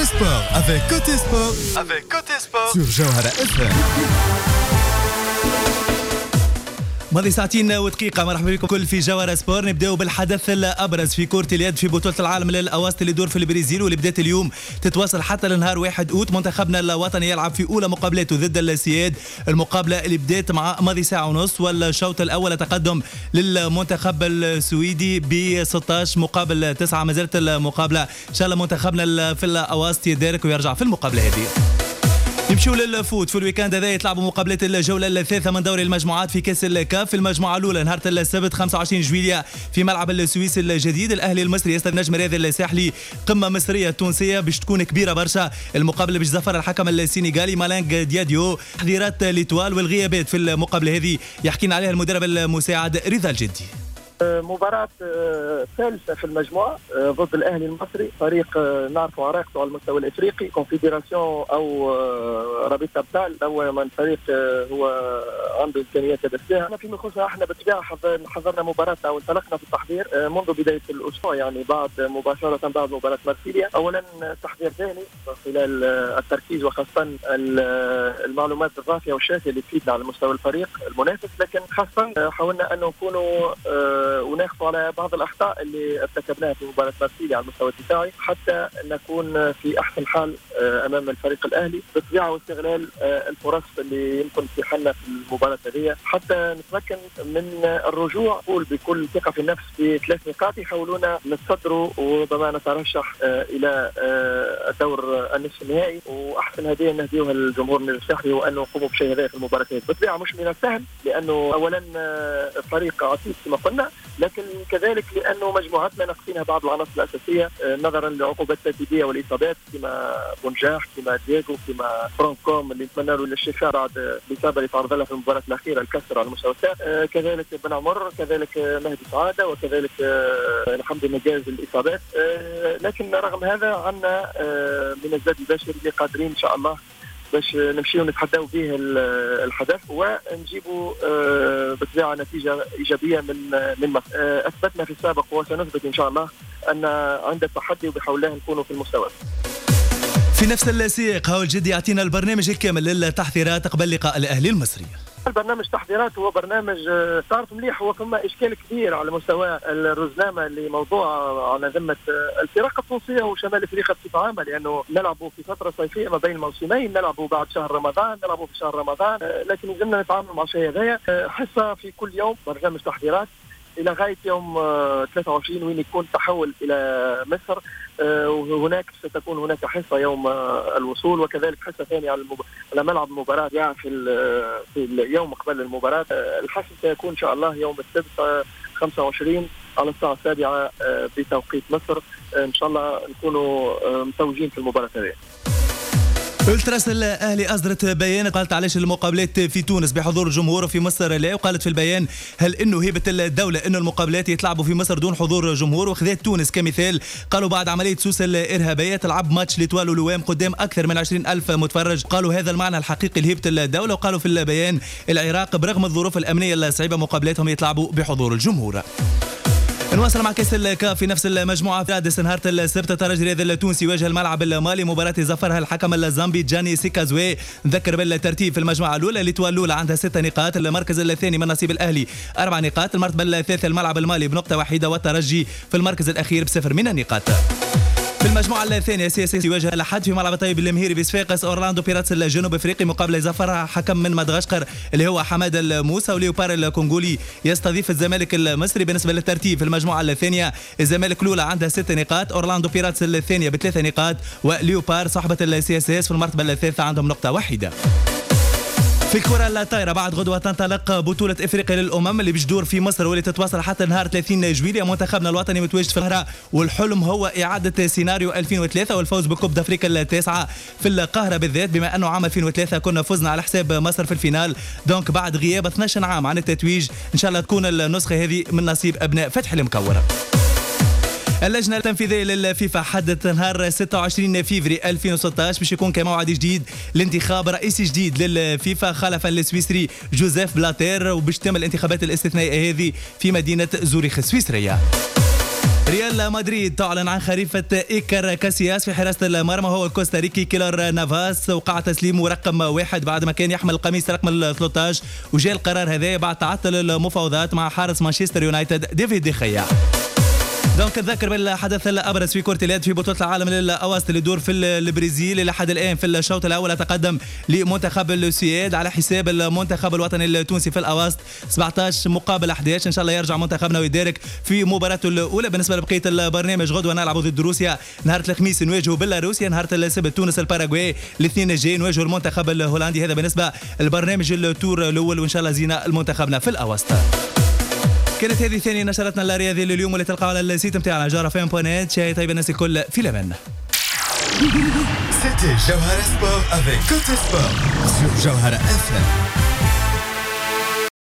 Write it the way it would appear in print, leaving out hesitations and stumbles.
Côté Sport avec Côté Sport sur Jawhara FM. ماضي ساعتين ودقيقة. مرحبا بكم كل في جوهرة سبور. نبداو بالحدث الأبرز في كرة اليد في بطولة العالم للأواسط اللي يدور في البرازيل واللي بدات اليوم تتواصل حتى لنهار 1 أوت. منتخبنا الوطني يلعب في أولى مقابلاته ضد السياد. المقابلة اللي بدات مع ماضي ساعة ونص، والشوط الأول تقدم للمنتخب السويدي ب 16 مقابل 9. ما زالت المقابلة إن شاء الله منتخبنا في الأواسط يدارك ويرجع في المقابلة هذه. يمشيو للفوت في الويكاند هذا. يتلعبوا مقابلات الجوله الثالثه من دوري المجموعات في كاس الكاف. في المجموعه الاولى نهار السبت 25 جويلية في ملعب السويس الجديد، الاهلي المصري يستضيف نجم رياضي الساحلي. قمه مصريه تونسيه باش تكون كبيره برشا. المقابله باش ظفر الحكم السنغالي مالانغ دياديو. تحضيرات ليتوال والغيابات في المقابله هذه يحكينا عليها المدرب المساعد رضا الجدي. مباراة ثالثة في المجموعة ضد الأهلي المصري، فريق نعرفوا عراقته على المستوى الإفريقي، كونفدراسيون أو رابطة أبطال. أول من فريق هو عنده إمكانيات هذا. أنا فيما يخص احنا بالطبيعة حضرنا مباراة أو انطلقنا في التحضير منذ بداية الأسبوع، يعني مباشرة بعد مباراة مارسيليا. أولا تحضير ذهني خلال التركيز وخاصة المعلومات الضافية والشافية اللي تفيدنا على مستوى الفريق المنافس، لكن خاصة حاولنا أن نكونوا وناخذ على بعض الأخطاء اللي ارتكبناها في مباراة مارسيليا على المستوى الدفاعي حتى نكون في أحسن حال أمام الفريق الأهلي بالطبيعة، واستغلال الفرص اللي يمكن تتيح لنا في المباراة هذه حتى نتمكن من الرجوع بكل ثقة في النفس ب3 نقاط يحاولونا نتصدروا وربما نترشح إلى الدور النصف النهائي. وأحسن هدية نهديوها للجمهور الساحلي هو أن نقوموا بشيء هذا في المباراة هذه. بالطبيعة مش من السهل لأنه أولا فريق عتيق كما قلنا، لكن كذلك لأنه مجموعتنا ناقصينها بعض العناصر الأساسية نظرا لعقوبات التدريبية والإصابات كما بونجاح كما دياغو كما فرانكوم اللي نتمنى له الشفاء بعد الإصابة اللي تعرض لها في المباراة الأخيرة الكسر على المستوى الثاني، كذلك بن عمر، كذلك مهدي سعادة، وكذلك الحمد نجاز الإصابات. لكن رغم هذا عندنا من الزاد البشري اللي قادرين إن شاء الله باش نمشيو نتحداو به الحدث ونجيبوا بطبيعة نتيجة إيجابية من مصر. أثبتنا في السابق وسنثبت إن شاء الله أن عند التحدي وبحول الله نكونوا في المستوى. في نفس السياق هاو الجدي يعطينا البرنامج الكامل للتحضيرات قبل لقاء الأهلي المصري. البرنامج تحضيرات هو برنامج تعرف مليح، هو كما إشكال كبير على مستوى الرزنامة اللي موضوع على ذمة الفرق التونسية وشمال أفريقيا بصفة عامة، لأنه نلعبوا في فترة صيفية ما بين الموسمين، نلعبوا بعد شهر رمضان، نلعبوا في شهر رمضان، لكن لازمنا نتعامل مع شيء هذايا. حصة في كل يوم برنامج تحضيرات إلى غاية يوم 23 وين يكون تحول إلى مصر، وهناك ستكون هناك حصة يوم الوصول وكذلك حصة ثانية على ملعب المباراة يعني في اليوم قبل المباراة. الحصة سيكون إن شاء الله يوم السبت 25 على الساعة 7 بتوقيت مصر. إن شاء الله نكونوا متوجين في المباراة هذه. التراس الأهلي أصدرت بيان قالت علاش المقابلات في تونس بحضور الجمهور وفي مصر لا، وقالت في البيان هل إنه هيبة الدولة إنه المقابلات يتلعبوا في مصر دون حضور جمهور، وخذت تونس كمثال. قالوا بعد عملية سوس الإرهابية تلعب ماتش ليتوال ولوام قدام أكثر من 20,000 متفرج، قالوا هذا المعنى الحقيقي لهيبة الدولة. وقالوا في البيان العراق برغم الظروف الأمنية الصعبة مقابلاتهم يتلعبوا بحضور الجمهور. نواصل مع كاس الكاف في نفس المجموعة. السادس نهار السبت الترجي الرياضي التونسي يواجه الملعب المالي. مباراة ظفرها الحكم الزامبي جاني سيكازوي. نذكر بالترتيب في المجموعة الأولى ليتوال الأولى عندها 6 نقاط، المركز الثاني من نصيب الأهلي 4 نقاط، المرتبة الثالثة الملعب المالي بنقطة واحدة، والترجي في المركز الأخير ب0 من النقاط. في المجموعة الثانية CSS يواجه الأحد في ملعب طيب المهيري بصفاقس أورلاندو بيراتس الجنوب افريقي مقابل ظفرها حكم من مدغشقر اللي هو حماد الموسى. وليوبار الكونغولي يستضيف الزمالك المصري. بالنسبة للترتيب في المجموعة الثانية الزمالك الأولى عندها 6 نقاط، أورلاندو بيراتس الثانية ب3 نقاط، وليوبار صاحبة CSS في المرتبة الثالثة عندهم نقطة واحدة. في الكرة الطايرة بعد غدوة تنطلق بطولة افريقيا للأمم اللي بتدور في مصر واللي تتواصل حتى نهار 30 جويلية. منتخبنا الوطني متواجد في القاهرة والحلم هو إعادة سيناريو 2003 والفوز بكوب أفريقيا التاسعة في القاهرة بالذات، بما أنه عام 2003 كنا فزنا على حساب مصر في الفينال. دونك بعد غياب 12 عام عن التتويج إن شاء الله تكون النسخة هذه من نصيب أبناء فتح المكورة. اللجنة التنفيذية للفيفا حددت نهار 26 فيفري 2016 باش يكون كموعد جديد لانتخاب رئيس جديد للفيفا خلفا للسويسري جوزيف بلاتير، وباش تتم الانتخابات الاستثنائية هذه في مدينة زوريخ السويسرية. ريال مدريد تعلن عن خليفة إيكر كاسياس في حراسة المرمى، هو الكوستاريكي كيلر نافاس. وقع تسليمه رقم 1 بعد ما كان يحمل القميص رقم 13، وجاء القرار هذا بعد تعطل المفاوضات مع حارس مانشستر يونايتد ديفيد ديخيا. دونك نذكر بالحدث الابرز في كرة اليد في بطولة العالم للأواسط اللي يدور في البرازيل. لحد الان في الشوط الاول تقدم لمنتخب السويد على حساب المنتخب الوطني التونسي في الأواسط 17 مقابل 11. ان شاء الله يرجع منتخبنا ويدارك في مباراته الاولى. بالنسبه لبقيه البرنامج، غدوه نلعبوا ضد روسيا، نهار الخميس نواجهوا بيلاروسيا، نهار السبت تونس الباراغواي، الاثنين الجاي نواجهوا المنتخب الهولندي. هذا بالنسبه للبرنامج التور الاول، وان شاء الله زينا المنتخبنا في الأواسط. كانت هذه ثاني نشرتنا الرياضية لليوم، واللي تلقاها على السيت نتاعنا جوهرة.net. شاهي طيب الناس الكل في الأمان. C'était Jawhara Sport avec Côté Sport sur Jawhara FM.